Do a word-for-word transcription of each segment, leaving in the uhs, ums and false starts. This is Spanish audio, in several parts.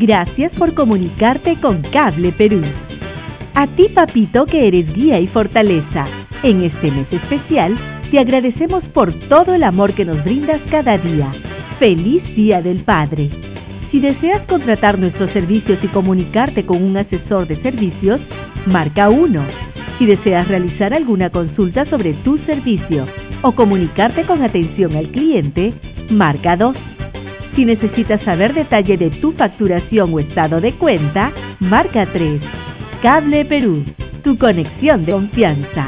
Gracias por comunicarte con Cable Perú. A ti, papito, que eres guía y fortaleza, en este mes especial, te agradecemos por todo el amor que nos brindas cada día. ¡Feliz Día del Padre! Si deseas contratar nuestros servicios y comunicarte con un asesor de servicios, marca uno. Si deseas realizar alguna consulta sobre tu servicio o comunicarte con atención al cliente, marca dos. Si necesitas saber detalle de tu facturación o estado de cuenta, marca tres. Cable Perú, tu conexión de confianza.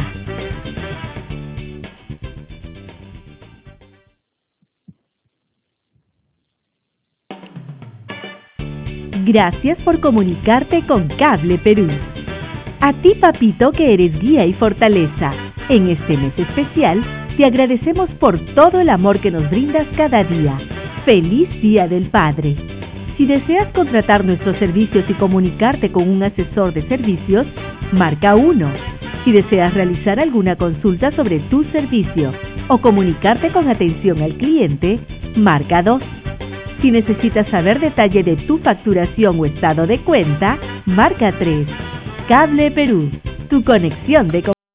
Gracias por comunicarte con Cable Perú. A ti, papito, que eres guía y fortaleza, en este mes especial, te agradecemos por todo el amor que nos brindas cada día. ¡Feliz Día del Padre! Si deseas contratar nuestros servicios y comunicarte con un asesor de servicios, marca uno. Si deseas realizar alguna consulta sobre tu servicio o comunicarte con atención al cliente, marca dos. Si necesitas saber detalle de tu facturación o estado de cuenta, marca tres. Cable Perú, tu conexión de confianza.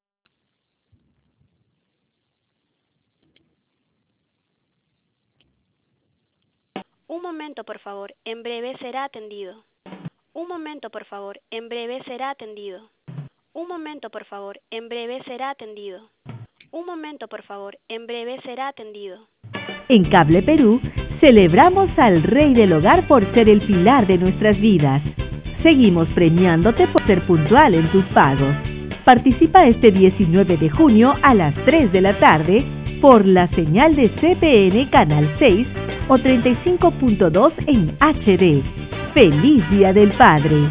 Un momento, por favor, en breve será atendido. Un momento, por favor, en breve será atendido. Un momento, por favor, en breve será atendido. Un momento, por favor, en breve será atendido. En Cable Perú, celebramos al Rey del Hogar por ser el pilar de nuestras vidas. Seguimos premiándote por ser puntual en tus pagos. Participa este diecinueve de junio a las tres de la tarde por la señal de C P N Canal seis o treinta y cinco punto dos en H D. ¡Feliz Día del Padre!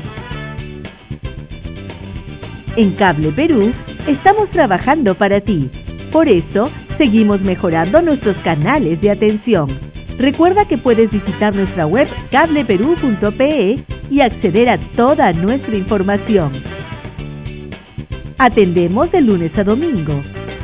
En Cable Perú, estamos trabajando para ti. Por eso, seguimos mejorando nuestros canales de atención. Recuerda que puedes visitar nuestra web cable perú punto pe y acceder a toda nuestra información. Atendemos de lunes a domingo.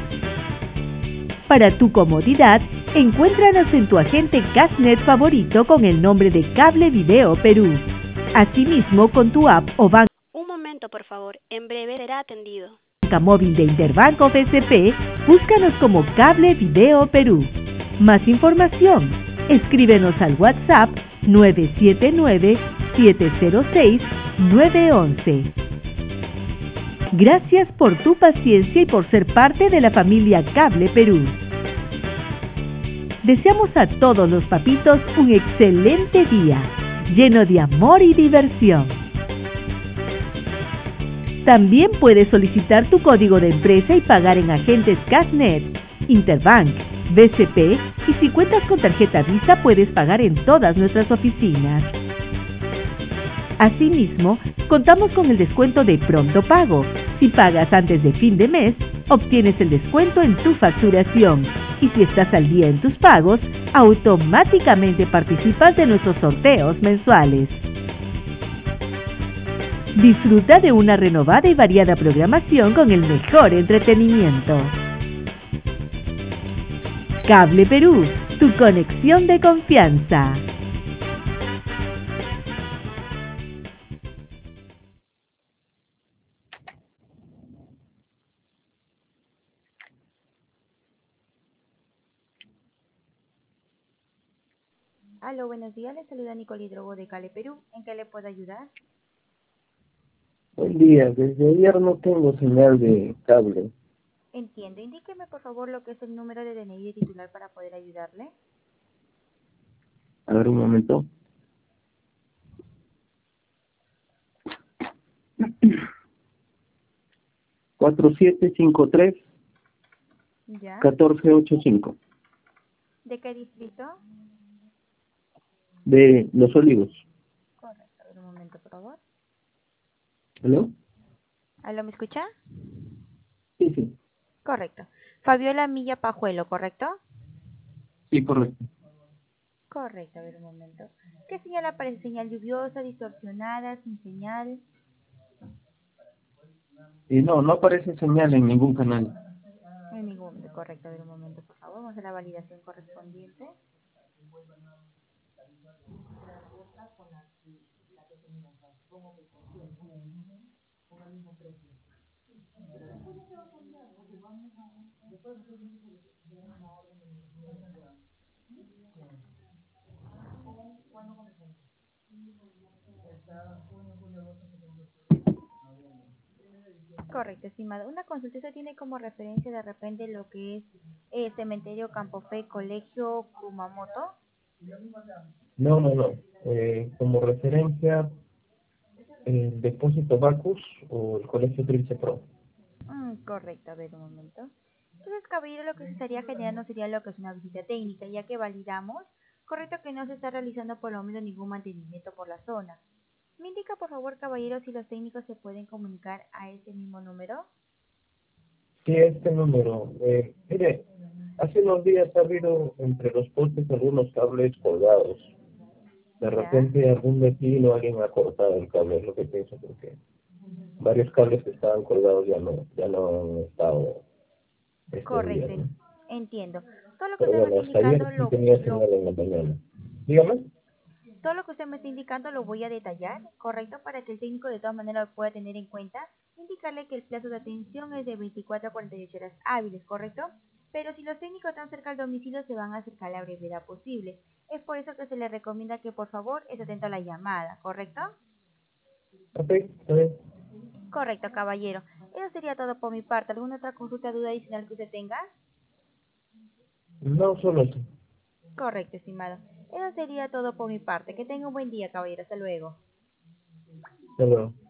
Para tu comodidad, encuéntranos en tu agente Cashnet favorito con el nombre de Cable Video Perú. Asimismo, con tu app o banca Un momento, por favor, en breve será atendido. móvil de Interbanco F S P, búscanos como Cable Video Perú. Más información, escríbenos al WhatsApp nueve siete nueve, siete cero seis, nueve uno uno. Gracias por tu paciencia y por ser parte de la familia Cable Perú. Deseamos a todos los papitos un excelente día, lleno de amor y diversión. También puedes solicitar tu código de empresa y pagar en agentes Cashnet, Interbank, B C P y si cuentas con tarjeta Visa puedes pagar en todas nuestras oficinas. Asimismo, contamos con el descuento de pronto pago. Si pagas antes de fin de mes, obtienes el descuento en tu facturación. Y si estás al día en tus pagos, automáticamente participas de nuestros sorteos mensuales. Disfruta de una renovada y variada programación con el mejor entretenimiento. Cable Perú, tu conexión de confianza. Aló, buenos días, le saluda Nicole Drogo de Cable Perú. ¿En qué le puedo ayudar? Buen día, desde ayer no tengo señal de cable. Entiendo, indíqueme por favor lo que es el número de D N I de titular para poder ayudarle. A ver un momento. cuatro siete cinco tres, ¿Ya? uno cuatro ocho cinco. ¿De qué distrito? De Los Olivos. Correcto, a ver un momento por favor. ¿Aló? ¿Aló, me escucha? Sí, sí. Correcto. Fabiola Milla Pajuelo, ¿correcto? Sí, correcto. Correcto, a ver un momento. ¿Qué señal aparece? ¿Señal lluviosa, distorsionada, sin señal? Y no, no aparece señal en ningún canal. En ningún, correcto, a ver un momento por favor. Vamos a la validación correspondiente. Correcto, estimado. Una consulta, ¿usted tiene como referencia de repente lo que es eh, Cementerio Campo Fe, Colegio Kumamoto? No, no, no. Eh, como referencia, el depósito Bacus o el colegio Trilce Pro. Mm, correcto, a ver un momento. Entonces, caballero, lo que se estaría generando sería lo que es una visita técnica, ya que validamos, correcto, que no se está realizando por lo menos ningún mantenimiento por la zona. ¿Me indica, por favor, caballero, si los técnicos se pueden comunicar a ese mismo número? Sí, este número. Eh, mire, hace unos días ha habido entre los postes algunos cables colgados. De Ya, repente algún vecino, alguien ha cortado el cable, es lo que pienso, porque varios cables que estaban colgados ya no, ya no han estado estos días, correcto, ¿no? en- entiendo. Todo lo que Pero usted me bueno, está hasta ayer indicando sí lo, tenía lo señal en la mañana. Dígame. Todo lo que usted me está indicando lo voy a detallar, ¿correcto? Para que el técnico de todas maneras lo pueda tener en cuenta. Indicarle que el plazo de atención es de veinticuatro a cuarenta y ocho horas hábiles, ¿correcto? Pero si los técnicos están cerca al domicilio, se van a acercar a la brevedad posible. Es por eso que se le recomienda que por favor esté atento a la llamada, ¿correcto? Ok, está bien. Correcto, caballero. Eso sería todo por mi parte. ¿Alguna otra consulta, duda adicional que usted tenga? No solo eso. Correcto, estimado. Eso sería todo por mi parte. Que tenga un buen día, caballero. Hasta luego. Hasta luego.